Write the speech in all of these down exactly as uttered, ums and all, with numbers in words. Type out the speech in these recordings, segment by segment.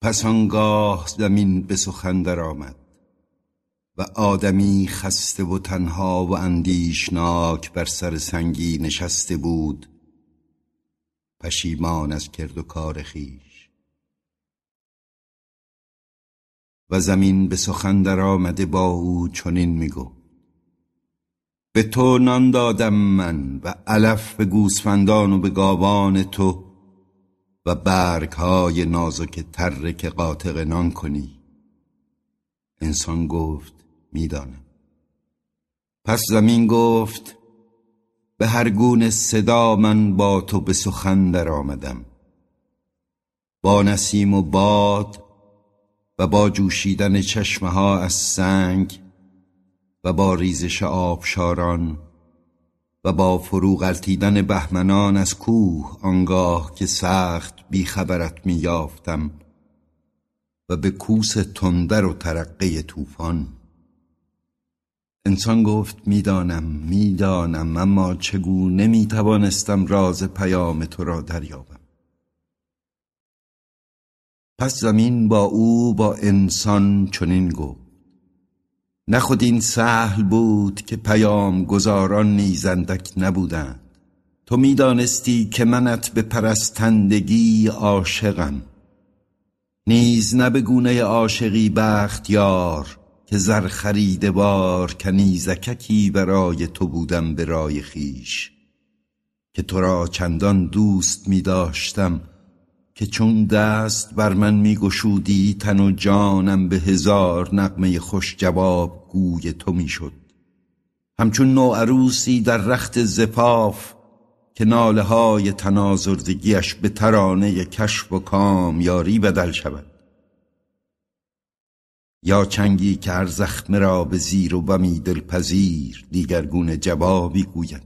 پس آنگاه زمین به سخن در آمد و آدمی خسته و تنها و اندیشناک بر سر سنگی نشسته بود، پشیمان از کرد و کار خویش. و زمین به سخن در آمده با او چنین میگفت: به تو نان دادم من و علف به گوسفندان و به گاوان تو و برگ‌های نازک تره که قاطق نان کنی. انسان گفت: میدانم. پس زمین گفت: به هر گونه صدا من با تو به سخن در آمدم، با نسیم و باد و با جوشیدن چشمه ها از سنگ و با ریزش آبشاران و با فرو غلتیدن بهمنان از کوه آنگاه که سخت بیخبرت می یافتم و به کوس تندر و ترقه طوفان. انسان گفت: میدانم میدانم اما چگونه می توانستم راز پیام تو را دریابم؟ پس زمین با او با انسان چنین گفت: نه خود این سهل بود که پیام گزاران نیز اندک نبودند. تو میدانستی که منت به پرستندگی عاشقم، نیز نه به گونه عاشقی بختیار که زر خریده بار کنیزککی برای تو بودم به رای خویش، که تو را چندان دوست می داشتم که چون دست بر من می گشودی تن و جانم به هزار نغمه خوش جواب گوی تو می شد، همچون نوعروسی در رخت زفاف که ناله های تنازردگیش به ترانه کشف و کامیاری بدل شود، یا چنگی که هر زخمه را به زیر و بمی دلپذیر دیگرگونه جوابی گوید.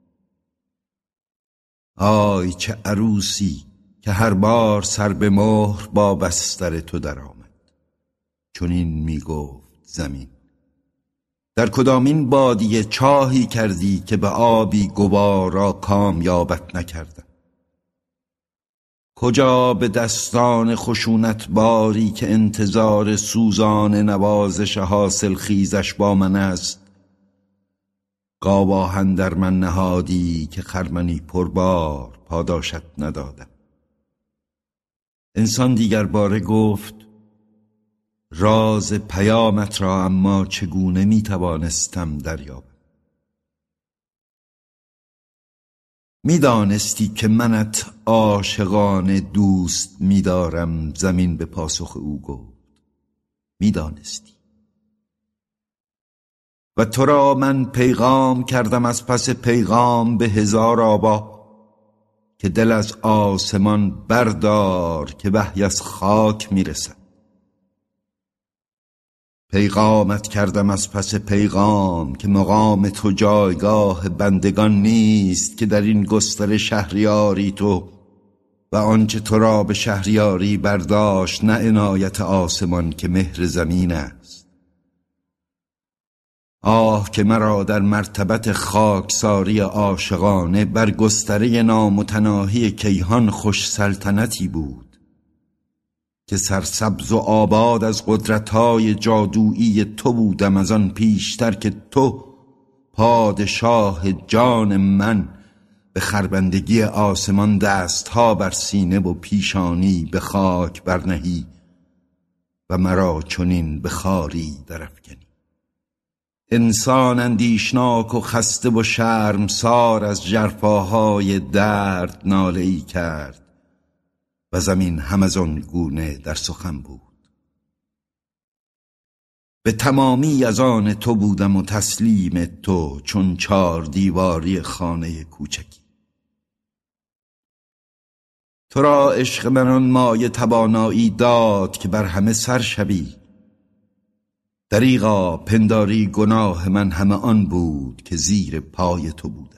آی چه عروسی که هر بار سر به مهر با بستر تو در آمد. چنین می گفت زمین: در کدامین بادیه چاهی کردی که به آبی گوارا کامیابت نکردم؟ کجا به دستان خشونت باری که انتظار سوزان نوازش حاصل خیزش با من است، گاواهن در من نهادی که خرمنی پربار پاداشت ندادم؟ انسان دیگر باره گفت: راز پیامت را اما چگونه می توانستم دریابم؟ می دانستی که منت عاشقانه دوست می دارم. زمین به پاسخ او گفت: می دانستی و تو را من پیغام کردم از پس پیغام به هزار آبا که دل از آسمان بردار که وحی از خاک می رسد. پیغامت کردم از پس پیغام که مقام تو جایگاه بندگان نیست که در این گستر شهریاری تو و آنچه تو را به شهریاری برداشت نه عنایت آسمان که مهر زمین است. آه که مرا در مرتبت خاکساری عاشقانه بر گستره نامتناهی کیهان خوش سلطنتی بود که سرسبز و آباد از قدرت‌های جادویی تو بودم، از آن پیشتر که تو پادشاه جان من به خربندگی آسمان دستها بر سینه و پیشانی به خاک برنهی و مرا چنین به خاری درافکنی. انسان اندیشناک و خسته و شرمسار از ژرفاهای درد ناله‌ای کرد و زمین هم از آن گونه در سخن بود: به تمامی از آن تو بودم و تسلیم تو چون چار دیواری خانه کوچکی. تو را عشق من آن مایه توانایی داد که بر همه سر شوی. دریغا پنداری گناه من همه آن بود که زیر پای تو بودم.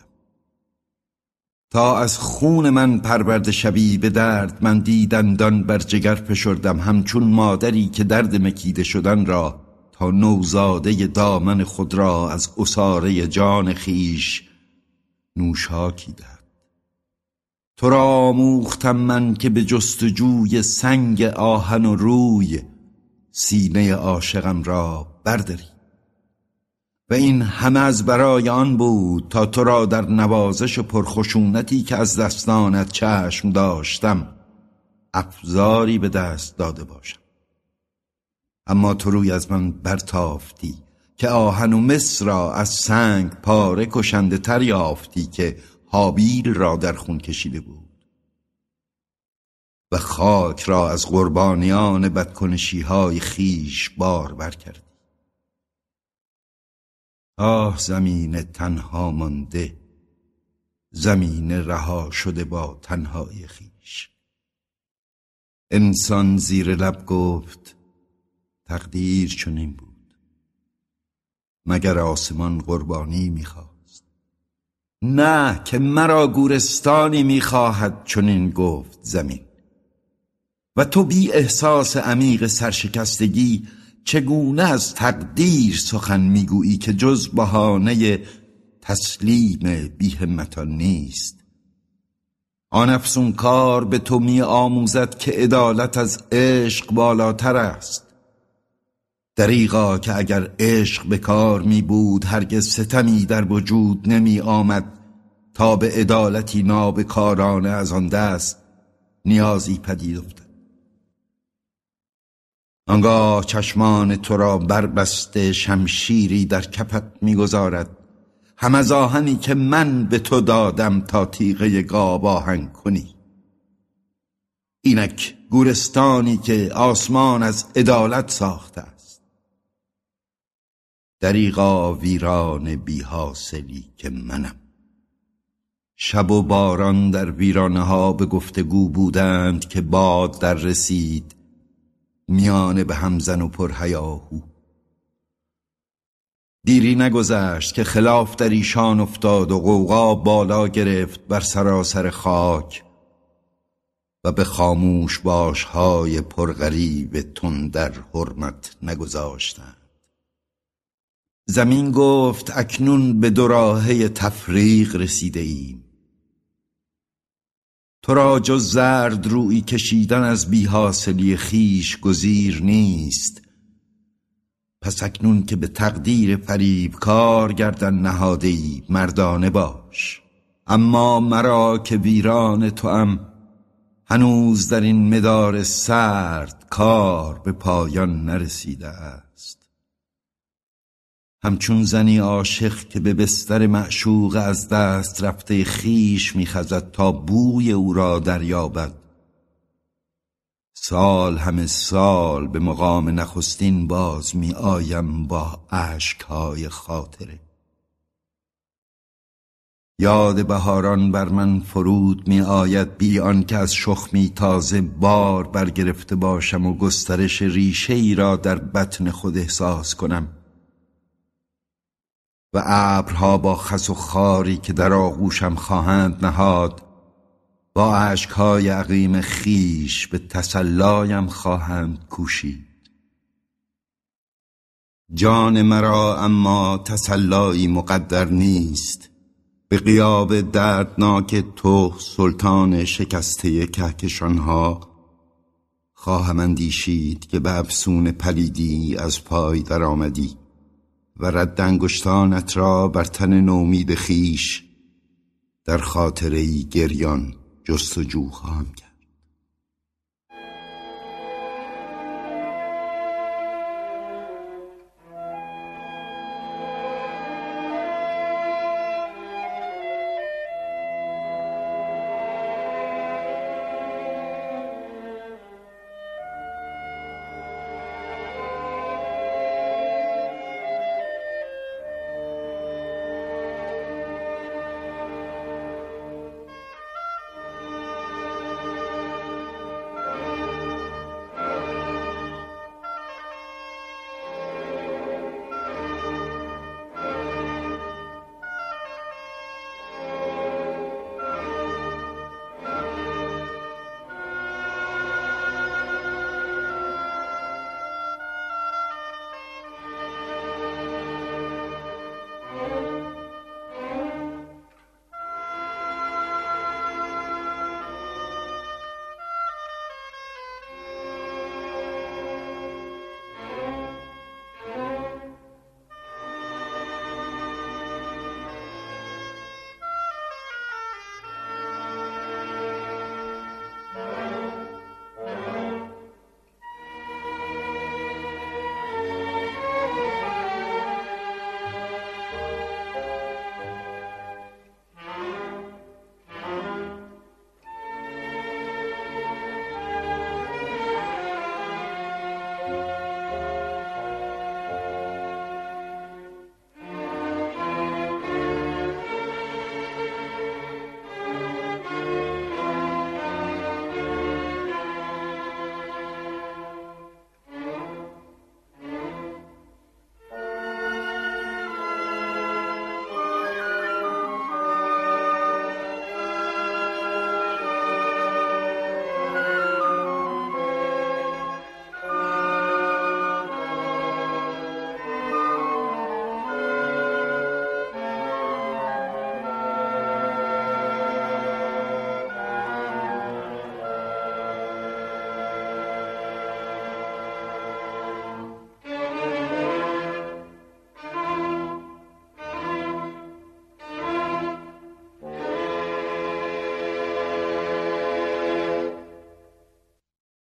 تا از خون من پرورده شوی به درد من دیدندان بر جگر فشردم، همچون مادری که درد مکیده شدن را تا نوزاده دامن خود را از عصاره جان خیش نوشاکی دهد. تو را آموختم من که به جستجوی سنگ آهن و روی سینه عاشقم را برداری. و این همه از برای آن بود تا تو را در نوازش پرخشونتی که از دستانت چشم داشتم افزاری به دست داده باشم. اما تو روی از من برتافتی که آهن و مس را از سنگ پاره کشنده تر یافتی که هابیل را در خون کشیده بود و خاک را از قربانیان بدکنشی های خیش بار بر کردی. آه زمین تنها مانده، زمین رها شده با تنهای خیش. انسان زیر لب گفت تقدیر چنین بود، مگر آسمان قربانی میخواست؟ نه که مرا گورستانی میخواهد چنین گفت زمین. و تو بی احساس عمیق سرشکستگی چگونه از تقدیر سخن میگویی که جز بهانه تسلیم بی همتان نیست؟ آن افسون کار به تو می آموزد که عدالت از عشق بالاتر است. دریغا که اگر عشق به کار می بود هرگز ستمی در وجود نمی آمد تا به عدالتی نابکارانه از آن دست نیازی پدید افتد. آنگاه چشمان تو را بربسته شمشیری در کفت می‌گذارد، هم از آهنی که من به تو دادم تا تیغه گاو آهن کنی. اینک گورستانی که آسمان از عدالت ساخته است. دریغا ویران بی حاصلی که منم. شب و باران در ویرانه ها به گفتگو بودند که باد در رسید میانه به همزن و پرهیاهو. دیری نگذشت که خلاف در ایشان افتاد و غوغا بالا گرفت بر سراسر خاک و به خاموش باشهای پرغریب تندر حرمت نگذاشتند. زمین گفت اکنون به دوراهه تفریق رسیده ایم. تو را جز زرد روی کشیدن از بی‌حاصلی خیش گزیر نیست. پس اکنون که به تقدیر فریب کار گردن نهاده‌ای مردانه باش. اما مرا که ویران توام هنوز در این مدار سرد کار به پایان نرسیده است. همچون زنی عاشق که به بستر معشوق از دست رفته خیش می‌خزد تا بوی او را دریابد، سال همه سال به مقام نخستین باز می آیم با اشک‌های خاطره. یاد بهاران بر من فرود می آید بی آن که از شخمی تازه بار برگرفته باشم و گسترش ریشه ای را در بطن خود احساس کنم و ابرها با خس و خاری که در آغوشم خواهند نهاد با اشک‌های عقیم خیش به تسلایم خواهند کوشید. جان مرا اما تسلایی مقدر نیست. به غیاب دردناک تو سلطان شکسته کهکشانها خواهم اندیشید که به افسون پلیدی از پای در آمدی و رد انگشتانت را بر تن نومید خیش در خاطره‌ای گریان جستجو خواهم کرد.